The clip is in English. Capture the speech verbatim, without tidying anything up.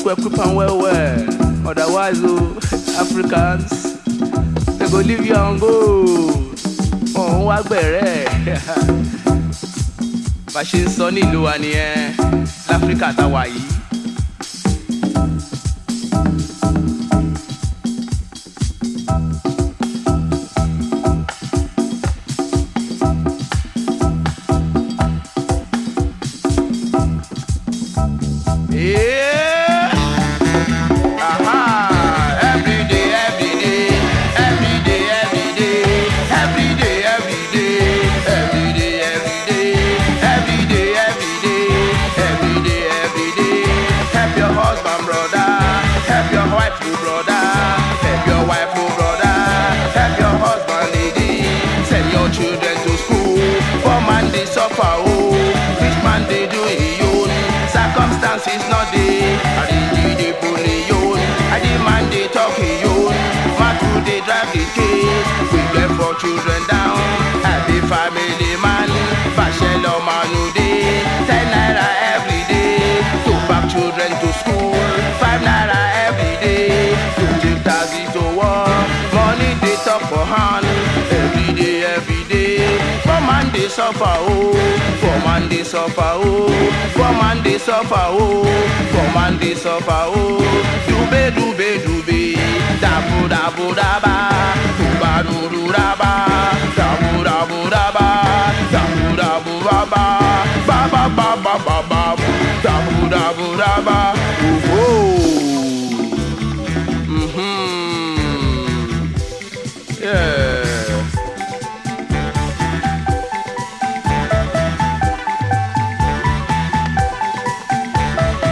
make we equip am well well. Otherwise, oh, Africans, they go leave you and go. Oh, wá gbẹ̀rẹ̀. Bá ṣe ń sọ nílùú wa nìyẹn, l'Áfíríkà tá wà yìí. Circumstances not there. I did the police. I demand they talk you. Man who they drive the case. We get four children down. Happy family man. Bachelor man who day. Ten naira every day. To back children to school. Five naira every day. To take taxi to work. Money they talk for hand. Every day, every day. For man they suffer oh. For man they suffer oh. For man they suffer oh. For man they suffer oh. Dube dube dube. Dabu dabu daba. Duba duru daba. Dabu dabu daba. Dabu dabu daba. Ba ba ba ba ba ba. Dabu dabu daba.